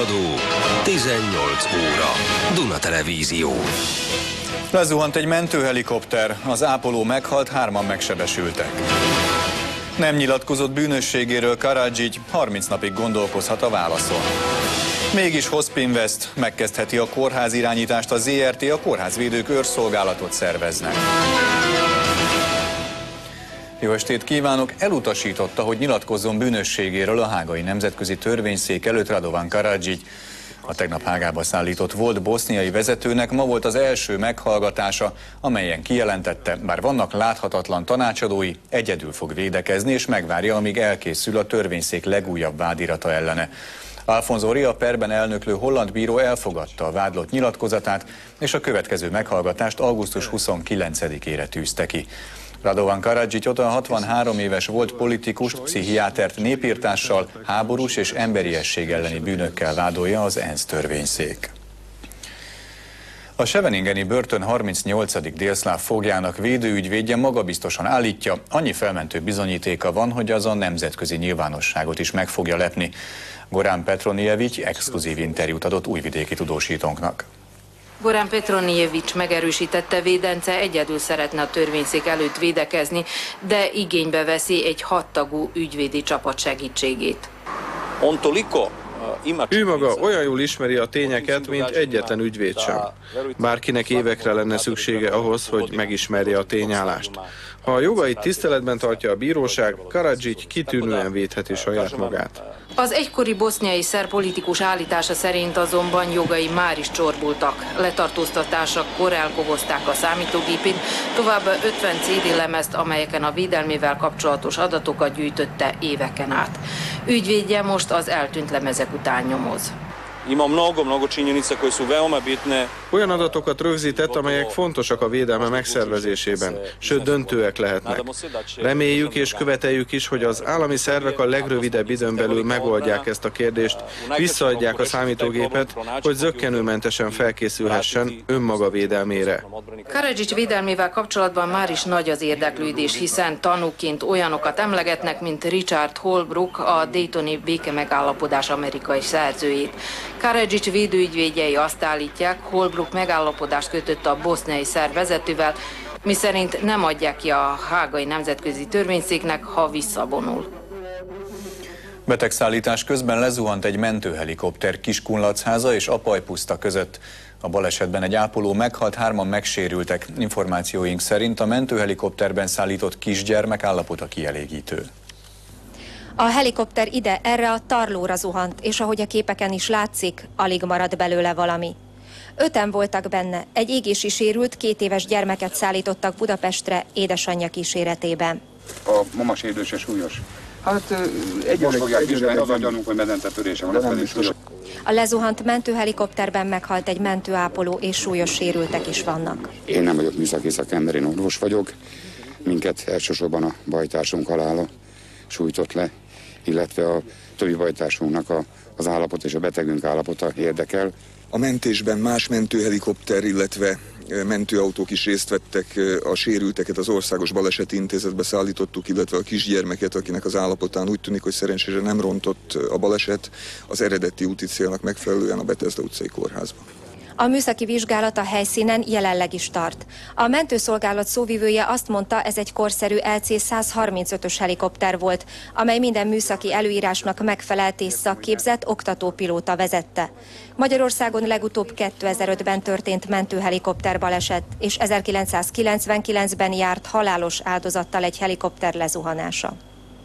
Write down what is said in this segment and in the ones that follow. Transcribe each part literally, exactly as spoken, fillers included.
Híradó tizennyolc óra. Duna Televízió. Lezuhant egy mentőhelikopter, az ápoló meghalt, hárman megsebesültek. Nem nyilatkozott bűnösségéről Karadzsics, harminc napig gondolkozhat a válaszon. Mégis Hospinvest megkezdheti a kórház irányítást, a zé er té, a kórházvédők őrszolgálatot szerveznek. Jó estét kívánok! Elutasította, hogy nyilatkozzon bűnösségéről a hágai nemzetközi törvényszék előtt Radovan Karadzsics. A tegnap Hágába szállított volt boszniai vezetőnek ma volt az első meghallgatása, amelyen kijelentette, bár vannak láthatatlan tanácsadói, egyedül fog védekezni és megvárja, amíg elkészül a törvényszék legújabb vádirata ellene. Alfonso Ria perben elnöklő holland bíró elfogadta a vádlott nyilatkozatát, és a következő meghallgatást augusztus huszonkilencedikére tűzte ki. Radovan Karadzsics hatvanhárom éves volt politikust, pszichiátert népirtással, háborús és emberiesség elleni bűnökkel vádolja az ENSZ törvényszék. A Scheveningeni börtön harmincnyolcadik délszláv foglyának védőügyvédje magabiztosan állítja, annyi felmentő bizonyítéka van, hogy az a nemzetközi nyilvánosságot is meg fogja lepni. Goran Petronijevics exkluzív interjút adott újvidéki tudósítónknak. Goran Petronijevics megerősítette, védence egyedül szeretne a törvényszék előtt védekezni, de igénybe veszi egy hattagú ügyvédi csapat segítségét. Ő maga olyan jól ismeri a tényeket, mint egyetlen ügyvéd sem. Bárkinek évekre lenne szüksége ahhoz, hogy megismerje a tényállást. Ha a jogait tiszteletben tartja a bíróság, Karadzsics kitűnően védheti saját magát. Az egykori boszniai szerb politikus állítása szerint azonban jogai már is csorbultak. Letartóztatásakor elkobozták a számítógépét, továbbá ötven cé dé lemezt, amelyeken a védelmével kapcsolatos adatokat gyűjtötte éveken át. Ügyvédje most az eltűnt lemezek után nyomoz. Olyan adatokat rögzített, amelyek fontosak a védelme megszervezésében, sőt döntőek lehetnek. Reméljük és követeljük is, hogy az állami szervek a legrövidebb időn belül megoldják ezt a kérdést, visszaadják a számítógépet, hogy zökkenőmentesen felkészülhessen önmaga védelmére. Karadzsics védelmével kapcsolatban már is nagy az érdeklődés, hiszen tanúként olyanokat emlegetnek, mint Richard Holbrooke, a Daytoni békemegállapodás amerikai szerzőjét. Karadzsics védőügyvédjei azt állítják, Holbrooke megállapodást kötött a boszniai szerb vezetővel, miszerint nem adják ki a hágai nemzetközi törvényszéknek, ha visszavonul. Betegszállítás közben lezuhant egy mentőhelikopter Kiskunlachháza és Apajpuszta között. A balesetben egy ápoló meghalt, hárman megsérültek. Információink szerint a mentőhelikopterben szállított kisgyermek állapota kielégítő. A helikopter ide, erre a tarlóra zuhant, és ahogy a képeken is látszik, alig maradt belőle valami. Öten voltak benne, egy égési sérült, két éves gyermeket szállítottak Budapestre édesanyja kíséretében. A mama sérülése súlyos. Hát egyre fogják vizsgálni, az a gyanunk, hogy medentetörése van, ez pedig súlyos. A lezuhant mentőhelikopterben meghalt egy mentőápoló, és súlyos sérültek is vannak. Én nem vagyok műszaki szakember, én orvos vagyok. Minket elsősorban a bajtársunk halála sújtott le, illetve a többi bajtársunknak a, az állapot és a betegünk állapota érdekel. A mentésben más mentőhelikopter, illetve mentőautók is részt vettek, a sérülteket az Országos Baleseti Intézetbe szállítottuk, illetve a kisgyermeket, akinek az állapotán úgy tűnik, hogy szerencsére nem rontott a baleset, az eredeti úti célnak megfelelően a Bethesda utcai kórházba. A műszaki vizsgálat a helyszínen jelenleg is tart. A mentőszolgálat szóvivője azt mondta, ez egy korszerű el cé száz harmincötös helikopter volt, amely minden műszaki előírásnak megfelelt és szakképzett oktatópilóta vezette. Magyarországon legutóbb kétezer-ötben történt mentőhelikopter baleset, és ezerkilencszázkilencvenkilencben járt halálos áldozattal egy helikopter lezuhanása.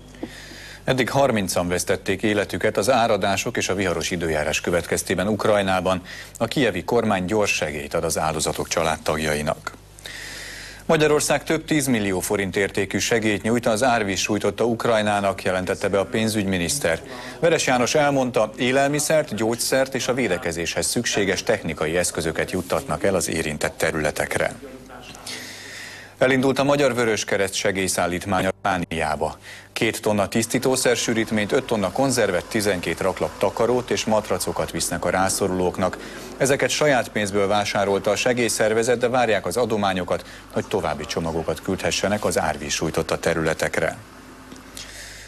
Eddig harmincan vesztették életüket az áradások és a viharos időjárás következtében Ukrajnában. A kijevi kormány gyors segélyt ad az áldozatok családtagjainak. Magyarország több tízmillió forint értékű segélyt nyújt az árvíz sújtotta Ukrajnának, jelentette be a pénzügyminiszter. Veres János elmondta, élelmiszert, gyógyszert és a védekezéshez szükséges technikai eszközöket juttatnak el az érintett területekre. Elindult a Magyar Vöröskereszt segélyszállítmánya Romániába. Két tonna tisztítószersűrítményt, öt tonna konzervet, tizenkét raklap takarót és matracokat visznek a rászorulóknak. Ezeket saját pénzből vásárolta a segélyszervezet, de várják az adományokat, hogy további csomagokat küldhessenek az árvíz sújtotta területekre.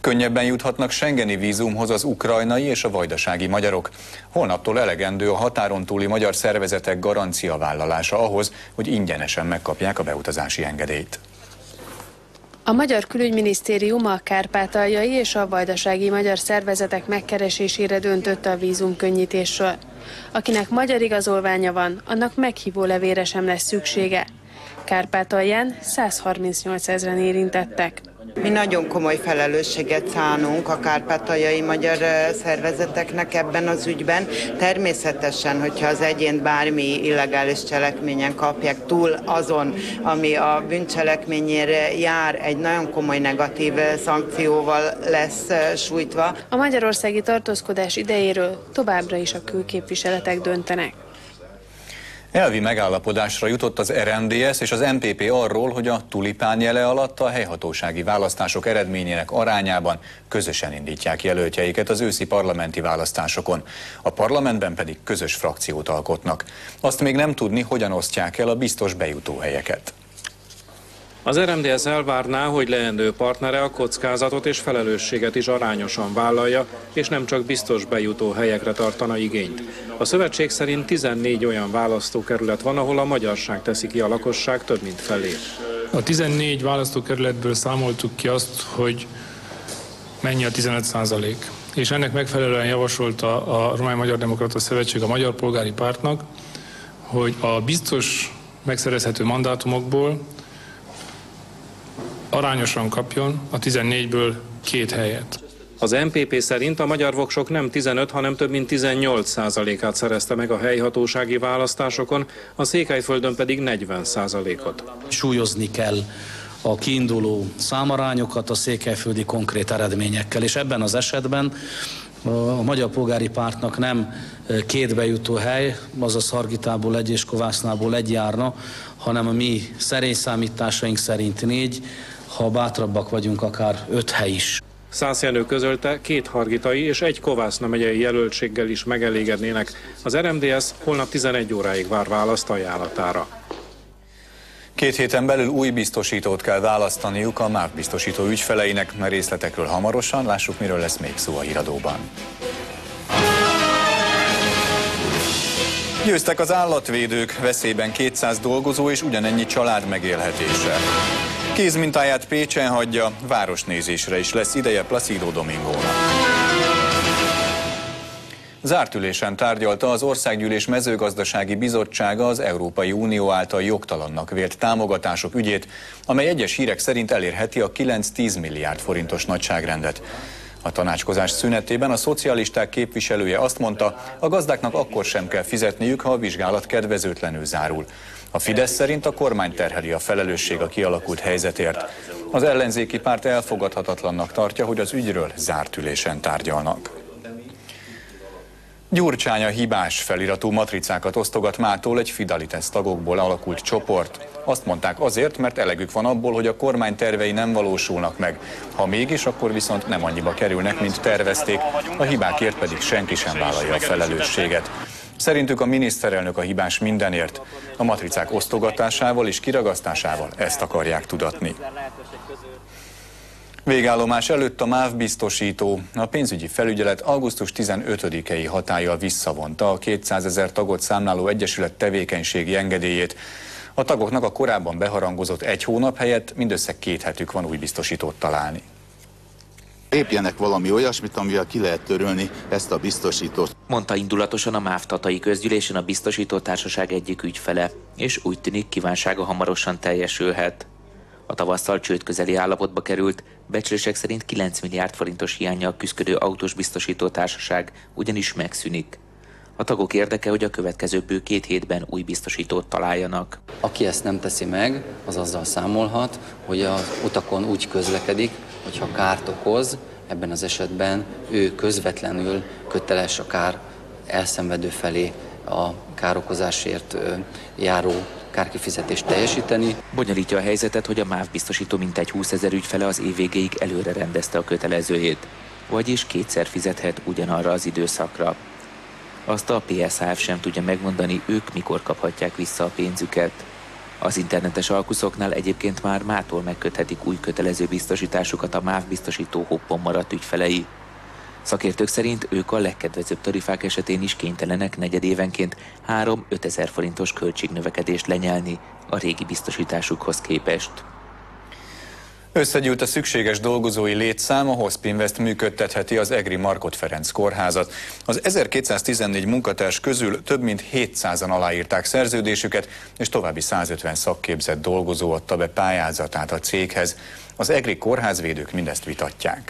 Könnyebben juthatnak schengeni vízumhoz az ukrajnai és a vajdasági magyarok. Holnaptól elegendő a határon túli magyar szervezetek garanciavállalása ahhoz, hogy ingyenesen megkapják a beutazási engedélyt. A Magyar Külügyminisztérium a kárpátaljai és a vajdasági magyar szervezetek megkeresésére döntött a vízumkönnyítésről. Akinek magyar igazolványa van, annak meghívó levélre sem lesz szüksége. Kárpátalján száz harmincnyolc ezren érintettek. Mi nagyon komoly felelősséget szánunk a kárpátaljai magyar szervezeteknek ebben az ügyben. Természetesen, hogyha az egyént bármi illegális cselekményen kapják túl azon, ami a bűncselekményére jár, egy nagyon komoly negatív szankcióval lesz sújtva. A magyarországi tartózkodás idejéről továbbra is a külképviseletek döntenek. Elvi megállapodásra jutott az er em dé es és az em pé pé arról, hogy a tulipán jele alatt a helyhatósági választások eredményének arányában közösen indítják jelöltjeiket az őszi parlamenti választásokon. A parlamentben pedig közös frakciót alkotnak. Azt még nem tudni, hogyan osztják el a biztos bejutóhelyeket. Az er em dé es elvárná, hogy leendő partnere a kockázatot és felelősséget is arányosan vállalja, és nem csak biztos bejutó helyekre tartana igényt. A szövetség szerint tizennégy olyan választókerület van, ahol a magyarság teszi ki a lakosság több mint felét. A tizennégy választókerületből számoltuk ki azt, hogy mennyi a tizenöt százalék. És ennek megfelelően javasolta a Romány Magyar Demokrata Szövetség a Magyar Polgári Pártnak, hogy a biztos megszerezhető mandátumokból arányosan kapjon a tizennégyből két helyet. Az em pé pé szerint a magyar voksok nem tizenöt, hanem több mint tizennyolc százalékát szerezte meg a helyhatósági választásokon, a Székelyföldön pedig negyven százalékot. Súlyozni kell a kiinduló számarányokat a székelyföldi konkrét eredményekkel, és ebben az esetben a Magyar Polgári Pártnak nem két bejutó hely, azaz Hargitából egy és Kovásznából egy járna, hanem a mi szerény számításaink szerint négy, ha bátrabbak vagyunk, akár öt hely is. Szász Jenő közölte, két hargitai és egy Kovászna megyei jelöltséggel is megelégednének. Az er em dé es holnap tizenegy óráig vár választ ajánlatára. Két héten belül új biztosítót kell választaniuk a MÁV biztosító ügyfeleinek, mert részletekről hamarosan, lássuk, miről lesz még szó a híradóban. Győztek az állatvédők, veszélyben kétszáz dolgozó és ugyanennyi család megélhetése. Kézmintáját Pécsen hagyja, városnézésre is lesz ideje Placido Domingónak. Zárt ülésen tárgyalta az Országgyűlés Mezőgazdasági Bizottsága az Európai Unió által jogtalannak vélt támogatások ügyét, amely egyes hírek szerint elérheti a kilenc-tíz milliárd forintos nagyságrendet. A tanácskozás szünetében a szocialisták képviselője azt mondta, a gazdáknak akkor sem kell fizetniük, ha a vizsgálat kedvezőtlenül zárul. A Fidesz szerint a kormány terheli a felelősség a kialakult helyzetért. Az ellenzéki párt elfogadhatatlannak tartja, hogy az ügyről zárt ülésen tárgyalnak. Gyurcsány a hibás feliratú matricákat osztogat mától egy Fidelitas tagokból alakult csoport. Azt mondták azért, mert elegük van abból, hogy a kormány tervei nem valósulnak meg. Ha mégis, akkor viszont nem annyiba kerülnek, mint tervezték, a hibákért pedig senki sem vállalja a felelősséget. Szerintük a miniszterelnök a hibás mindenért. A matricák osztogatásával és kiragasztásával ezt akarják tudatni. Végállomás előtt a MÁV biztosító. A pénzügyi felügyelet augusztus tizenötödikei hatállyal visszavonta a kétszázezer tagot számláló egyesület tevékenységi engedélyét. A tagoknak a korábban beharangozott egy hónap helyett mindössze két hetük van új biztosítót találni. Lépjenek valami olyasmit, amivel ki lehet törölni ezt a biztosítót. Mondta indulatosan a MÁV tatai közgyűlésen a biztosító társaság egyik ügyfele, és úgy tűnik, kívánsága hamarosan teljesülhet. A tavasszal csőd közeli állapotba került, becslések szerint kilenc milliárd forintos hiánnyal küszködő autós biztosító társaság ugyanis megszűnik. A tagok érdeke, hogy a következő bő két hétben új biztosítót találjanak. Aki ezt nem teszi meg, az azzal számolhat, hogy az utakon úgy közlekedik, hogyha kárt okoz, ebben az esetben ő közvetlenül köteles a kár elszenvedő felé a károkozásért járó kárkifizetést teljesíteni. Bonyolítja a helyzetet, hogy a MÁV biztosító mintegy húszezer ügyfele az év végéig előre rendezte a kötelezőjét, vagyis kétszer fizethet ugyanarra az időszakra. Azt a pé es há ef sem tudja megmondani, ők mikor kaphatják vissza a pénzüket. Az internetes alkuszoknál egyébként már mától megköthetik új kötelező biztosításukat a MÁV biztosító hoppon maradt ügyfelei. Szakértők szerint ők a legkedvezőbb tarifák esetén is kénytelenek negyedévenként három-ötezer forintos költségnövekedést lenyelni a régi biztosításukhoz képest. Összegyűlt a szükséges dolgozói létszám, a Hospinvest működtetheti az egri Markhot Ferenc kórházat. Az ezerkétszáztizennégy munkatárs közül több mint hétszázan aláírták szerződésüket, és további százötven szakképzett dolgozó adta be pályázatát a céghez. Az egri kórházvédők mindezt vitatják.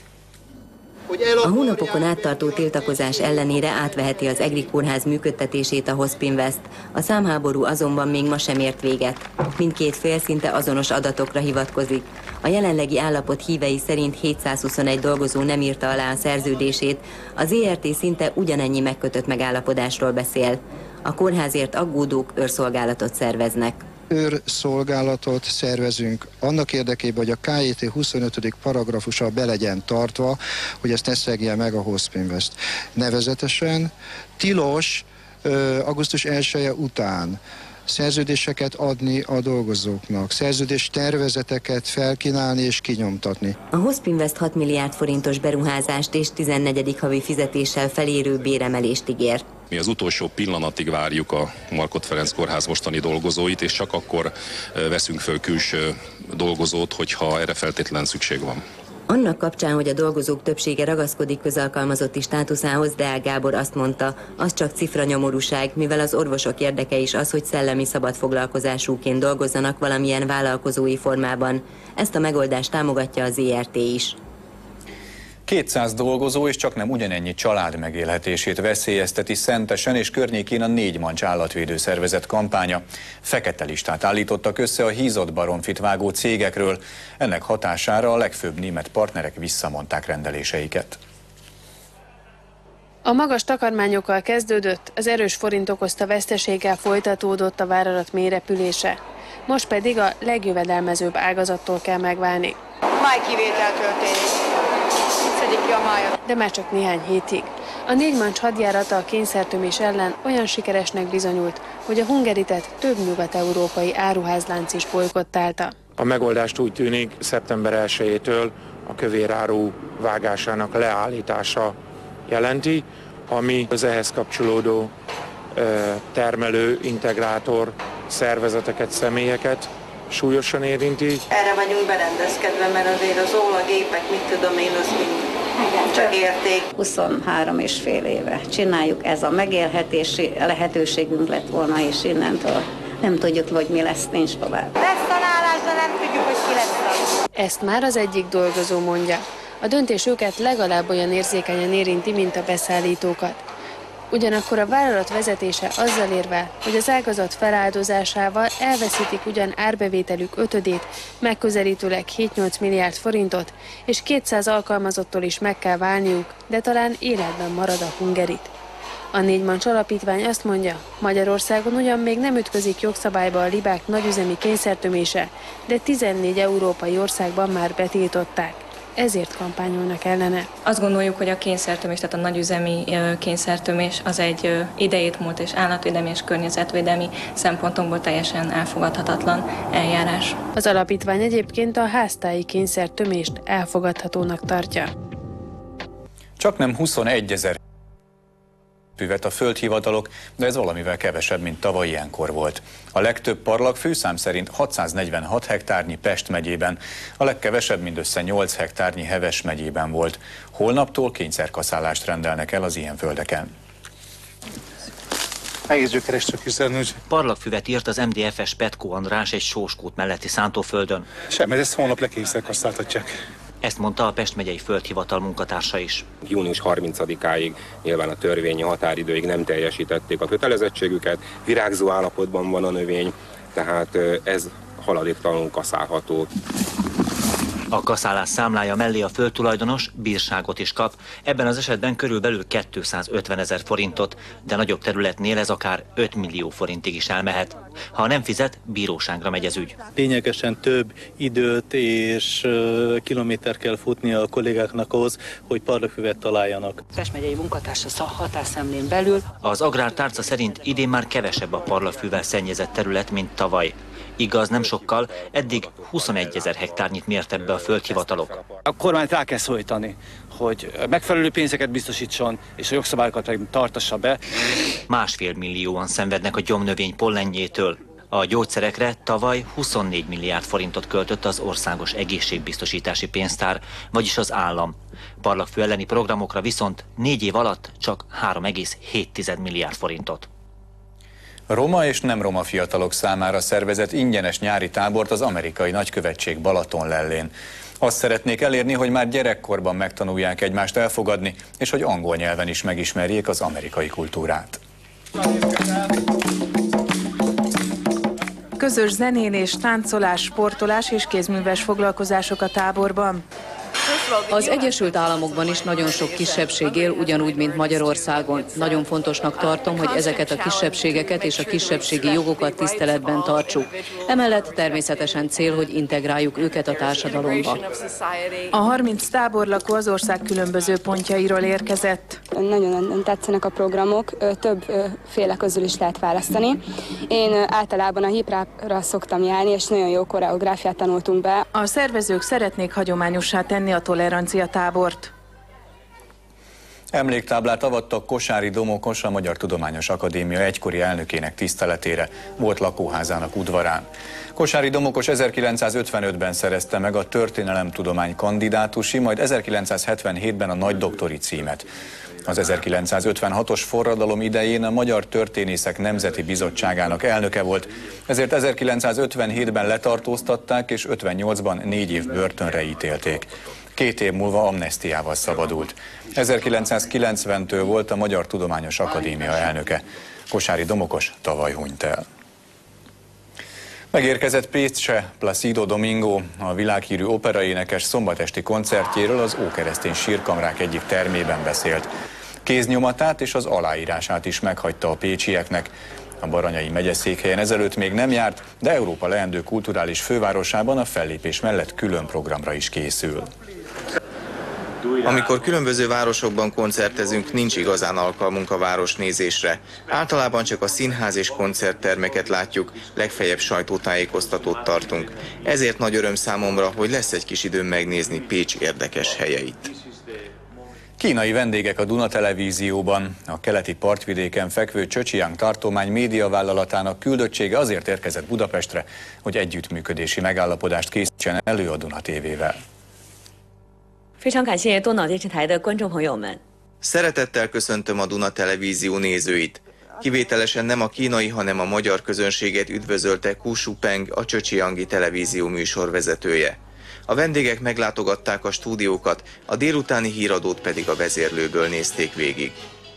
A hónapokon áttartó tiltakozás ellenére átveheti az egri kórház működtetését a Hospinvest. A számháború azonban még ma sem ért véget. Mindkét fél szinte azonos adatokra hivatkozik. A jelenlegi állapot hívei szerint hétszázhuszonegy dolgozó nem írta alá a szerződését, a zé er té szinte ugyanennyi megkötött megállapodásról beszél. A kórházért aggódók őrszolgálatot szerveznek. Őrszolgálatot szervezünk annak érdekében, hogy a ká é té huszonötödik paragrafusa be legyen tartva, hogy ezt ne szegje meg a Hospinvest. Nevezetesen tilos augusztus elseje után szerződéseket adni a dolgozóknak, szerződés tervezeteket felkínálni és kinyomtatni. A Hospinvest hat milliárd forintos beruházást és tizennegyedik havi fizetéssel felérő béremelést ígér. Mi az utolsó pillanatig várjuk a Markhot Ferenc kórház mostani dolgozóit, és csak akkor veszünk föl külső dolgozót, hogyha erre feltétlenül szükség van. Annak kapcsán, hogy a dolgozók többsége ragaszkodik közalkalmazotti státuszához, Deák Gábor azt mondta, az csak cifranyomorúság, mivel az orvosok érdeke is az, hogy szellemi szabadfoglalkozásúként dolgozzanak valamilyen vállalkozói formában. Ezt a megoldást támogatja a zé er té is. kétszáz dolgozó és csak nem ugyanennyi család megélhetését veszélyezteti Szentesen és környékén a Négy Mancs állatvédő szervezet kampánya. Fekete listát állítottak össze a hízott baromfit vágó cégekről. Ennek hatására a legfőbb német partnerek visszamondták rendeléseiket. A magas takarmányokkal kezdődött, az erős forint okozta veszteséggel folytatódott a vállalat mélyrepülése. Most pedig a legjövedelmezőbb ágazattól kell megválni. Májkivétel történik. De már csak néhány hétig. A Négy Mancs hadjárata a kényszertömés ellen olyan sikeresnek bizonyult, hogy a Hungaritet több nyugat-európai áruházlánc is bolykottálta. A megoldást úgy tűnik szeptember elsejétől a kövéráru vágásának leállítása jelenti, ami az ehhez kapcsolódó termelő, integrátor szervezeteket, személyeket súlyosan érinti. Erre vagyunk berendezkedve, mert azért az ólagépek, mit tudom én, az mind csak érték. huszonhárom és fél éve csináljuk, ez a megélhetési lehetőségünk lett volna, és innentől nem tudjuk, hogy mi lesz, nincs tovább. Lesz tanálás, de nem tudjuk, hogy ki lesz. Ezt már az egyik dolgozó mondja. A döntés őket legalább olyan érzékenyen érinti, mint a beszállítókat. Ugyanakkor a vállalat vezetése azzal érvel, hogy az ágazat feláldozásával elveszítik ugyan árbevételük ötödét, megközelítőleg hét-nyolc milliárd forintot, és kétszáz alkalmazottól is meg kell válniuk, de talán életben marad a Hungarit. A Négy Mancs alapítvány azt mondja, Magyarországon ugyan még nem ütközik jogszabályba a libák nagyüzemi kényszertömése, de tizennégy európai országban már betiltották. Ezért kampányolnak ellene. Azt gondoljuk, hogy a kényszertömés, tehát a nagyüzemi kényszertömés az egy idejét múlt és állatvédelmi és környezetvédelmi szempontokból teljesen elfogadhatatlan eljárás. Az alapítvány egyébként a háztáji kényszertömést elfogadhatónak tartja. Csak nem huszonegyezer művet a földhivatalok, de ez valamivel kevesebb, mint tavaly ilyenkor volt. A legtöbb parlag főszám szerint hatszáznegyvenhat hektárnyi Pest megyében, a legkevesebb mindössze nyolc hektárnyi Heves megyében volt. Holnaptól kényszerkaszálást rendelnek el az ilyen földeken. Egész gyökeres csak üzenni. Parlagfüvet írt az em dé ef es Petko András egy Sóskút melletti szántóföldön. Semmi, ezt holnap lekényszerkaszáltatják. Ezt mondta a Pest megyei földhivatal munkatársa is. június harmincadikáig nyilván a törvényi határidőig nem teljesítették a kötelezettségüket, virágzó állapotban van a növény, tehát ez haladéktalanul kaszálható. A kaszálás számlája mellé a földtulajdonos bírságot is kap, ebben az esetben körülbelül kétszázötven ezer forintot, de nagyobb területnél ez akár öt millió forintig is elmehet. Ha nem fizet, bíróságra megy ez ügy. Lényegesen több időt és kilométer kell futnia a kollégáknak ahhoz, hogy parlagfüvet találjanak. Pest megyei munkatársa határszemlén belül. Az agrártárca szerint idén már kevesebb a parlagfűvel szennyezett terület, mint tavaly. Igaz, nem sokkal, eddig huszonegyezer hektárnyit mértek be a földhivatalok. A kormányt rá kell szólítani, hogy megfelelő pénzeket biztosítson, és a jogszabályokat meg tartassa be. Másfél millióan szenvednek a gyomnövény pollenjétől. A gyógyszerekre tavaly huszonnégy milliárd forintot költött az Országos Egészségbiztosítási Pénztár, vagyis az állam. Parlagfő elleni programokra viszont négy év alatt csak három egész hét milliárd forintot. Roma és nem roma fiatalok számára szervezett ingyenes nyári tábort az amerikai nagykövetség Balatonlellén. Azt szeretnék elérni, hogy már gyerekkorban megtanulják egymást elfogadni, és hogy angol nyelven is megismerjék az amerikai kultúrát. Közös zenélés, táncolás, sportolás és kézműves foglalkozások a táborban. Az Egyesült Államokban is nagyon sok kisebbség él, ugyanúgy, mint Magyarországon. Nagyon fontosnak tartom, hogy ezeket a kisebbségeket és a kisebbségi jogokat tiszteletben tartsuk. Emellett természetesen cél, hogy integráljuk őket a társadalomba. A harminc táborlakó az ország különböző pontjairól érkezett. Nagyon tetszenek a programok, többféle közül is lehet választani. Én általában a hip-hopra szoktam járni, és nagyon jó koreográfiát tanultunk be. A szervezők szeretnék hagyományossá tenni a tolerancia tábort. Emléktáblát avattak Kosári Domokos, a Magyar Tudományos Akadémia egykori elnökének tiszteletére, volt lakóházának udvarán. Kosári Domokos ezerkilencszázötvenötben szerezte meg a történelemtudomány kandidátusi, majd ezerkilencszázhetvenhétben a nagydoktori címet. Az ezerkilencszázötvenhatos forradalom idején a Magyar Történészek Nemzeti Bizottságának elnöke volt, ezért ezerkilencszázötvenhétben letartóztatták és ötvennyolcban négy év börtönre ítélték. Két év múlva amnesztiával szabadult. ezerkilencszázkilencventől volt a Magyar Tudományos Akadémia elnöke. Kosári Domokos tavaly hunyt el. Megérkezett Pécsre Placido Domingo, a világhírű operaénekes szombatesti koncertjéről az Ókeresztény Sírkamrák egyik termében beszélt. Kéznyomatát és az aláírását is meghagyta a pécsieknek. A Baranyai megyeszékhelyen ezelőtt még nem járt, de Európa leendő kulturális fővárosában a fellépés mellett külön programra is készül. Amikor különböző városokban koncertezünk, nincs igazán alkalmunk a városnézésre. Általában csak a színház és koncerttermeket látjuk, legfeljebb sajtótájékoztatót tartunk. Ezért nagy öröm számomra, hogy lesz egy kis időm megnézni Pécs érdekes helyeit. Kínai vendégek a Duna Televízióban. A keleti partvidéken fekvő Zhejiang tartomány médiavállalatának küldöttsége azért érkezett Budapestre, hogy együttműködési megállapodást készítsen elő a Duna tévével. Szeretettel köszöntöm a Duna Televízió nézőit. Kivételesen nem a kínai, hanem a magyar közönséget üdvözölte Ku Shupeng, a Zhejiangi televízió műsorvezetője. A vendégek meglátogatták a stúdiókat, a délutáni híradót pedig a vezérlőből nézték végig.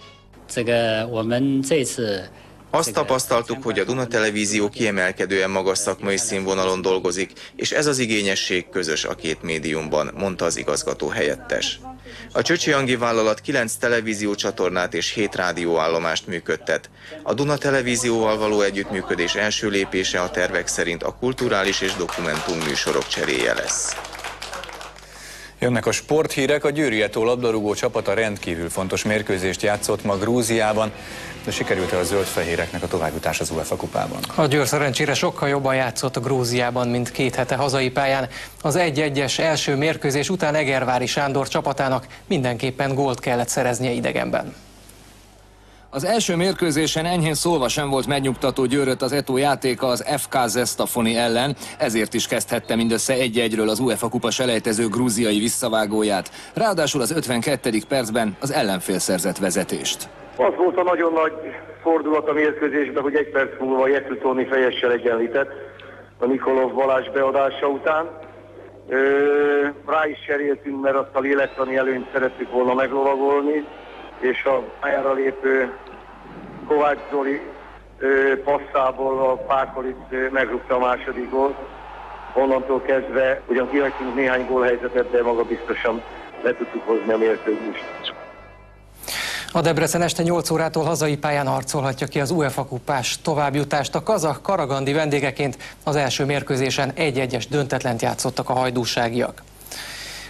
Azt tapasztaltuk, hogy a Duna Televízió kiemelkedően magas szakmai színvonalon dolgozik, és ez az igényesség közös a két médiumban, mondta az igazgató helyettes. A Zhejiangi vállalat kilenc televíziócsatornát és hét rádióállomást működtet. A Duna Televízióval való együttműködés első lépése a tervek szerint a kulturális és dokumentumműsorok cseréje lesz. Jönnek a sporthírek, a Győri Eto labdarúgó csapata rendkívül fontos mérkőzést játszott ma Grúziában, de sikerült-e a zöld-fehéreknek a továbbjutás az UEFA kupában? A Győr szerencsére sokkal jobban játszott a Grúziában, mint két hete hazai pályán. Az egy egyes első mérkőzés után Egervári Sándor csapatának mindenképpen gólt kellett szereznie idegenben. Az első mérkőzésen enyhén szólva sem volt megnyugtató Győröt az Eto játéka az ef ká Zestafoni ellen, ezért is kezdhette mindössze egy egyről az UEFA kupa selejtező grúziai visszavágóját. Ráadásul az ötvenkettedik percben az ellenfél szerzett vezetést. Az volt a nagyon nagy fordulat a mérkőzésben, hogy egy perc múlva Jetutoni fejessel egyenlített a Nikolov Balázs beadása után. Ö, rá is cseréltünk, mert azt a lélektani előnyt szerettük volna meglovagolni, és a pályára lépő Kovács Zoli ö, passzából a Pákolit megrúgta a második gólt. Onnantól kezdve ugyan kihagytunk néhány gólhelyzetet, de maga biztosan le tudtuk hozni a mérkőzést. A Debrecen este nyolc órától hazai pályán harcolhatja ki az UEFA kupás továbbjutást. A kazah Karagandi vendégeként az első mérkőzésen egy egyes döntetlent játszottak a hajdúságiak.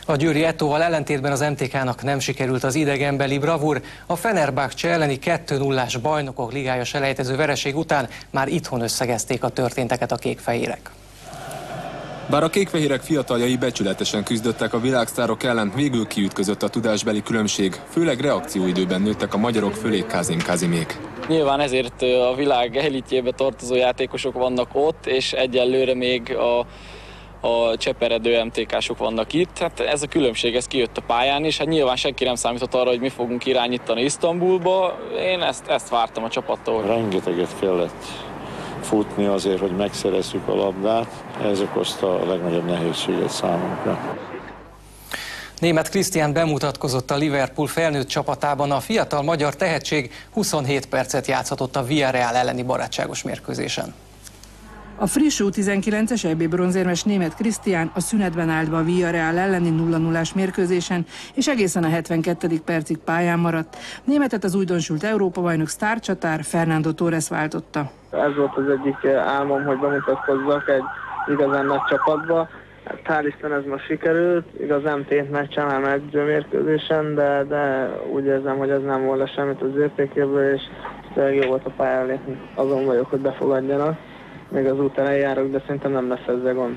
A győri Etóval ellentétben az em té ká-nak nem sikerült az idegenbeli bravúr. A Fenerbahce elleni kettő nullás bajnokok ligája selejtező vereség után már itthon összegezték a történteket a kékfehérek. Bár a kékfehérek fiataljai becsületesen küzdöttek a világsztárok ellen, végül kiütközött a tudásbeli különbség, főleg reakcióidőben nőttek a magyarok fölé Kázim Kázimék. Nyilván ezért a világ elitjébe tartozó játékosok vannak ott, és egyelőre még a, a cseperedő em té ká-sok vannak itt. Hát ez a különbség, ez kijött a pályán, és hát nyilván senki nem számított arra, hogy mi fogunk irányítani Isztambulba. Én ezt, ezt vártam a csapattól. Rengeteget kellett futni azért, hogy megszerezzük a labdát. Ez okozta a legnagyobb nehézséget számunkra. Németh Krisztián bemutatkozott a Liverpool felnőtt csapatában. A fiatal magyar tehetség huszonhét percet játszhatott a Villarreal elleni barátságos mérkőzésen. A friss U tizenkilences é bé bronzérmes Németh Krisztián a szünetben állt be a Villarreal elleni nulla nullás mérkőzésen, és egészen a hetvenkettedik percig pályán maradt. Némethet az újdonsült Európa-bajnok sztárcsatár Fernando Torres váltotta. Ez volt az egyik álmom, hogy bemutatkozzak egy igazán nagy csapatba. Hát, hál' Isten ez most sikerült, igaz nem tét meccsen, nem edzőmérkőzésen, de, de úgy érzem, hogy ez nem volna semmit az értékéből, és tényleg jó volt a pályán lépni. Azon vagyok, hogy befogadjanak. Még az út elején járok, de szerintem nem lesz ezzel gond.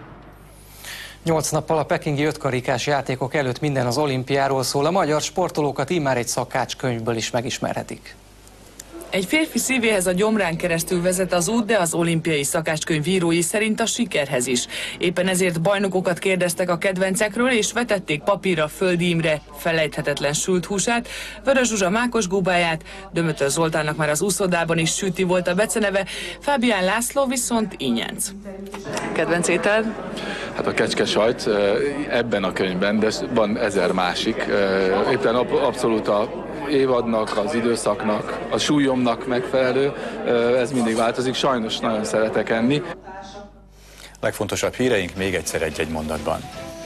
Nyolc nappal a pekingi ötkarikás játékok előtt minden az olimpiáról szól. A magyar sportolókat immár egy szakácskönyvből is megismerhetik. Egy férfi szívéhez a gyomrán keresztül vezet az út, de az olimpiai szakácskönyv írói szerint a sikerhez is. Éppen ezért bajnokokat kérdeztek a kedvencekről, és vetették papírra Földi Imre felejthetetlen sült húsát, Vörös Zsuzsa mákos gubáját, Dömötör Zoltánnak már az úszodában is Süti volt a beceneve, Fábián László viszont ínyenc. Kedvenc ételed? Hát a kecskesajt ebben a könyvben, de van ezer másik. Éppen abszolút a évadnak, az időszaknak, a súlyomnak megfelelő, ez mindig változik, sajnos nagyon szeretek enni. Legfontosabb híreink még egyszer egy-egy mondatban.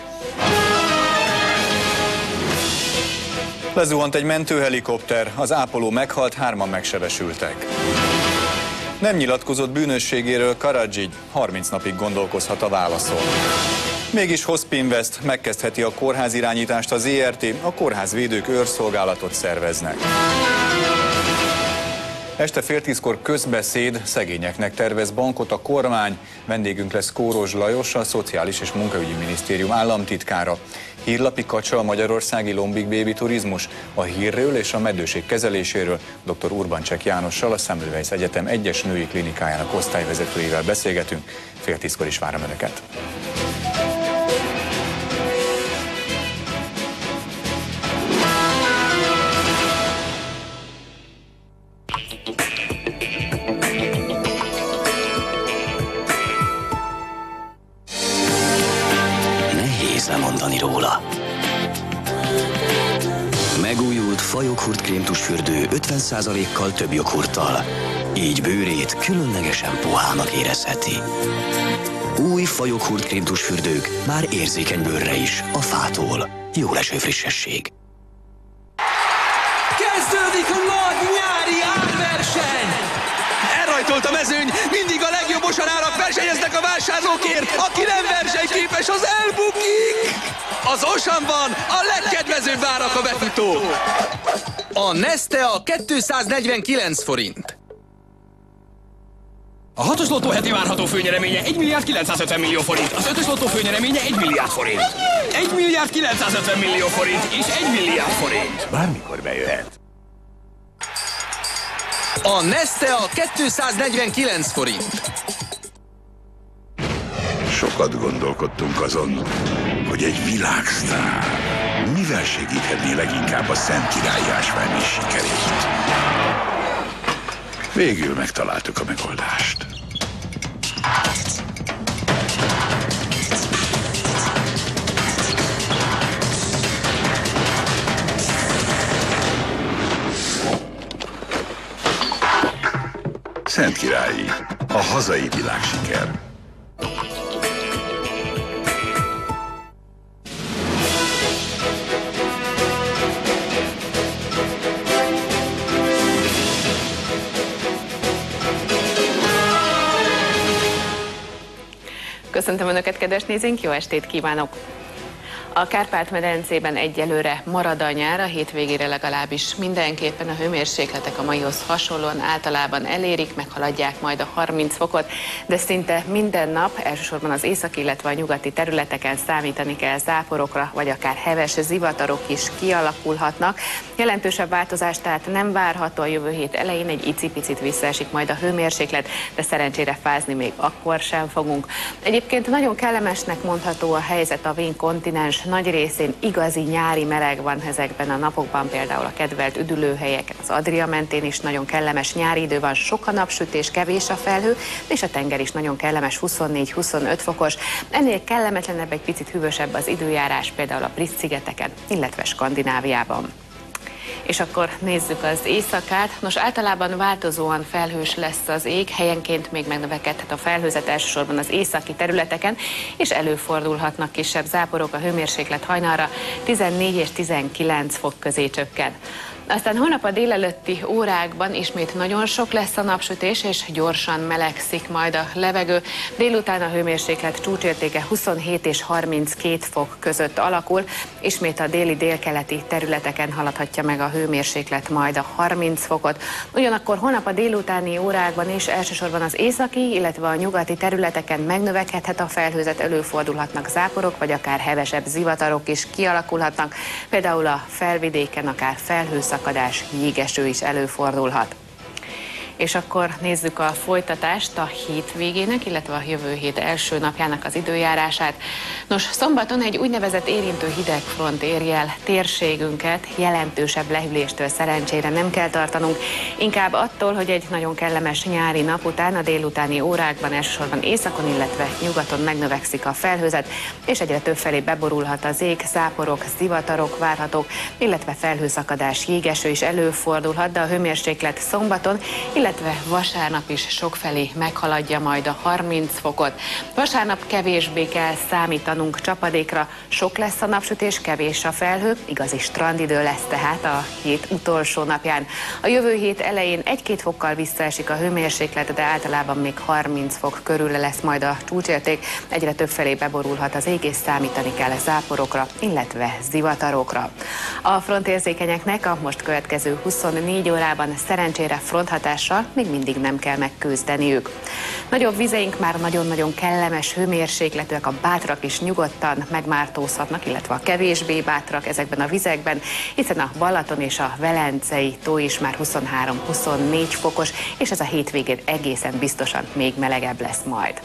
Lezuhant egy mentőhelikopter, az ápoló meghalt, hárman megsebesültek. Nem nyilatkozott bűnösségéről Karadzsigy, harminc napig gondolkozhat a válaszon. Mégis Hospinvest megkezdheti a kórház irányítást az zé er té, a kórházvédők őrszolgálatot szerveznek. Este fél tízkor közbeszéd, szegényeknek tervez bankot a kormány. Vendégünk lesz Kóros Lajos, a Szociális és Munkaügyi Minisztérium államtitkára. Hírlapi kacsa a magyarországi lombik bébi turizmus. A hírről és a meddőség kezeléséről dr. Urbancsek Jánossal, a Semmelweis Egyetem egyes női klinikájának osztályvezetőjével beszélgetünk. Fél tízkor is várom Önöket. Lemondani róla. Megújult Fa joghurt krémtusfürdő ötven százalékkal több joghurttal. Így bőrét különlegesen puhának érezheti. Új Fa joghurt krémtusfürdők már érzékeny bőrre is a Fától. Jó leső frissesség. Kezdődik a nagy nyári árverseny! Elrajtolt a mezőny, mindig a legjobb mosarárak versenyeznek a vásárlókért, aki nem versenyképes, az elbukik! Az Osamban a legkedvezőbb árak a befutó. A Nestea kétszáznegyvenkilenc forint. A hatos lottó heti várható főnyereménye egy milliárd kilencszázötven millió forint, az ötös lottó főnyereménye egy milliárd forint. egy milliárd kilencszázötven millió forint és egy milliárd forint. Bármikor bejöhet. A Nestea kétszáznegyvenkilenc forint. Sokat gondolkodtunk azon, hogy egy világsztár mivel segíthetné leginkább a Szent Királyi Ásványi sikerét. Végül megtaláltuk a megoldást. Szent Királyi, a hazai világsiker. Köszöntöm Önöket, kedves nézőink, jó estét kívánok! A Kárpát-medencében egyelőre marad a nyár, a hétvégére legalábbis mindenképpen a hőmérsékletek a maihoz hasonlóan általában elérik, meghaladják majd a harminc fokot, de szinte minden nap, elsősorban az északi, illetve a nyugati területeken számítani kell záporokra, vagy akár heves zivatarok is kialakulhatnak. Jelentősebb változás tehát nem várható, a jövő hét elején egy icipicit visszaesik majd a hőmérséklet, de szerencsére fázni még akkor sem fogunk. Egyébként nagyon kellemesnek mondható a helyzet a vén kontinens nagy részén, igazi nyári meleg van ezekben a napokban, például a kedvelt üdülőhelyeken, az Adria mentén is nagyon kellemes nyári idő van, sok a napsütés, kevés a felhő, és a tenger is nagyon kellemes, huszonnégy-huszonöt fokos. Ennél kellemetlenebb, egy picit hűvösebb az időjárás, például a Brit-szigeteken, illetve Skandináviában. És akkor nézzük az éjszakát. Nos, általában változóan felhős lesz az ég, helyenként még megnövekedhet a felhőzet, elsősorban az északi területeken, és előfordulhatnak kisebb záporok, a hőmérséklet hajnalra tizennégy és tizenkilenc fok közé csökken. Aztán holnap a délelőtti órákban ismét nagyon sok lesz a napsütés, és gyorsan melegszik majd a levegő. Délután a hőmérséklet csúcsértéke huszonhét és harminckét fok között alakul. Ismét a déli délkeleti területeken haladhatja meg a hőmérséklet majd a harminc fokot. Ugyanakkor holnap a délutáni órákban is elsősorban az északi, illetve a nyugati területeken megnövekedhet a felhőzet, előfordulhatnak záporok, vagy akár hevesebb zivatarok is kialakulhatnak. Például a felvidéken akár felhőszakadás, jégeső is előfordulhat. És akkor nézzük a folytatást a hétvégének, illetve a jövő hét első napjának az időjárását. Nos, szombaton egy úgynevezett érintő hidegfront éri el térségünket, jelentősebb lehűléstől szerencsére nem kell tartanunk, inkább attól, hogy egy nagyon kellemes nyári nap után a délutáni órákban elsősorban északon, illetve nyugaton megnövekszik a felhőzet, és egyre többfelé beborulhat az ég, záporok, zivatarok várhatók, illetve felhőszakadás, jégeső is előfordulhat, de a hőmérséklet szombaton, illetve vasárnap is sokfelé meghaladja majd a harminc fokot. Vasárnap kevésbé kell számítanunk csapadékra, sok lesz a napsütés, kevés a felhő, igazi strandidő lesz tehát a hét utolsó napján. A jövő hét elején egy-két fokkal visszaesik a hőmérséklet, de általában még harminc fok körül lesz majd a csúcsérték, egyre többfelé beborulhat az ég, és számítani kell záporokra, illetve zivatarokra. A frontérzékenyeknek a most következő huszonnégy órában szerencsére fronthatással még mindig nem kell megküzdeniük. Nagyobb vizeink már nagyon-nagyon kellemes hőmérsékletűek, a bátrak is nyugodtan megmártózhatnak, illetve a kevésbé bátrak ezekben a vizekben, hiszen a Balaton és a Velencei tó is már huszonhárom-huszonnégy fokos, és ez a hétvégén egészen biztosan még melegebb lesz majd.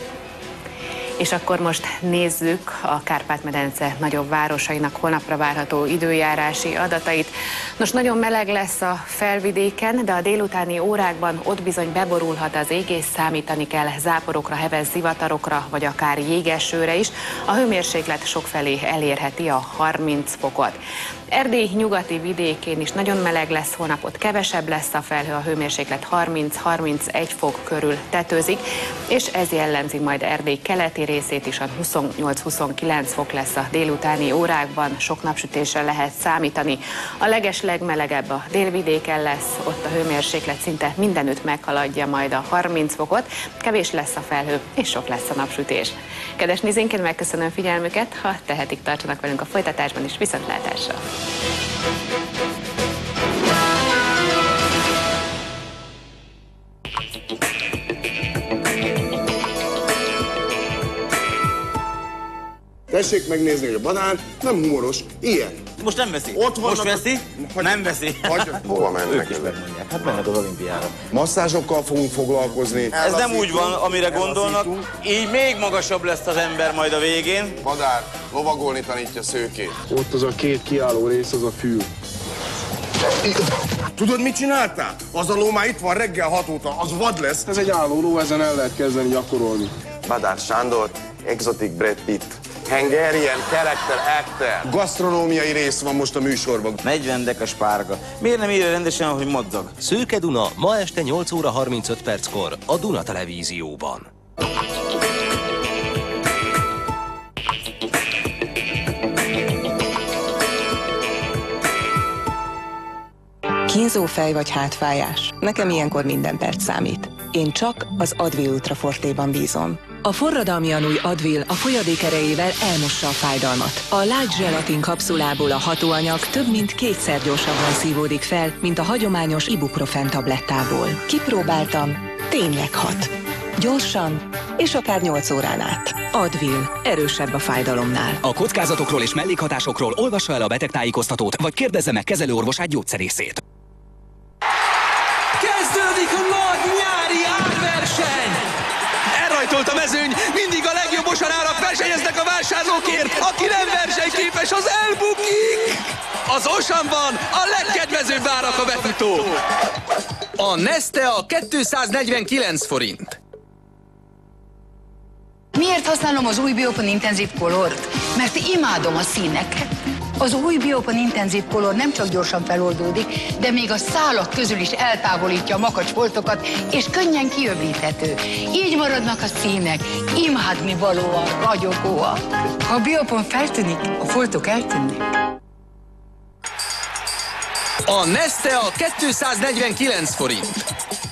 És akkor most nézzük a Kárpát-medence nagyobb városainak holnapra várható időjárási adatait. Nos, nagyon meleg lesz a felvidéken, de a délutáni órákban ott bizony beborulhat az ég, és számítani kell záporokra, heves zivatarokra, vagy akár jégesőre is. A hőmérséklet sokfelé elérheti a harminc fokot. Erdély nyugati vidékén is nagyon meleg lesz, holnap ott kevesebb lesz a felhő, a hőmérséklet harminc-harmincegy fok körül tetőzik, és ez jellemzi majd Erdély keleti részét is, a huszonnyolc-huszonkilenc fok lesz a délutáni órákban, sok napsütésre lehet számítani. A leges legmelegebb a délvidéken lesz, ott a hőmérséklet szinte mindenütt meghaladja majd a harminc fokot, kevés lesz a felhő, és sok lesz a napsütés. Kedves nézőink, én megköszönöm figyelmüket, ha tehetik, tartsanak velünk a folytatásban is, viszontlátásra! Tessék megnézni, hogy a banán nem humoros, ilyen. Most nem veszi. Ott vannak Most veszi? A... Nem veszi. Hova mennek ezek? Hát mennek az olimpiára. Masszázsokkal fogunk foglalkozni. Ez nem úgy van, amire gondolnak. Így még magasabb lesz az ember majd a végén. Madár, lovagolni tanítja szőkét. Ott az a két kiálló rész, az a fül. Tudod, mit csináltál? Az a ló már itt van reggel hat óta, az vad lesz. Ez egy álló ló, ezen el lehet kezdeni gyakorolni. Madár Sándor, Exotic Brad Pitt. Hungarian Character Actor. Gasztronómiai rész van most a műsorban. Megy vendek a spárga. Miért nem írja rendesen, hogy madzag? Szőke Duna ma este nyolc óra harmincöt perckor a Duna Televízióban. Kínzó fej vagy hátfájás. Nekem ilyenkor minden perc számít. Én csak az Advil Ultra Fortéban bízom. A forradalmian új Advil a folyadék erejével elmossa a fájdalmat. A Light Gelatin kapszulából a hatóanyag több mint kétszer gyorsabban szívódik fel, mint a hagyományos ibuprofen tablettából. Kipróbáltam, tényleg hat. Gyorsan, és akár nyolc órán át. Advil, erősebb a fájdalomnál. A kockázatokról és mellékhatásokról olvassa el a betegtájékoztatót, vagy kérdezze meg kezelőorvosát, gyógyszerészét. Kezdődik a nagy nyári árverseny! Elrajtolt a mezőny, mindig a legjobb mosarárak versenyeznek a vásárlókért. Aki nem versenyképes, az elbukik! Az Osamban a legkedvezőbb árak a befutó. A Neste a kétszáznegyvenkilenc forint. Miért használom az új Biopon Intenzív Colort? Mert imádom a színeket. Az új Biopon Intenzív Color nem csak gyorsan feloldódik, de még a szálak közül is eltávolítja a makacsfoltokat, és könnyen kiöblíthető. Így maradnak a színek, imádni valóan, ragyogóak. Ha a Biopon feltűnik, a foltok eltűnnek. A Neste a kétszáznegyvenkilenc forint.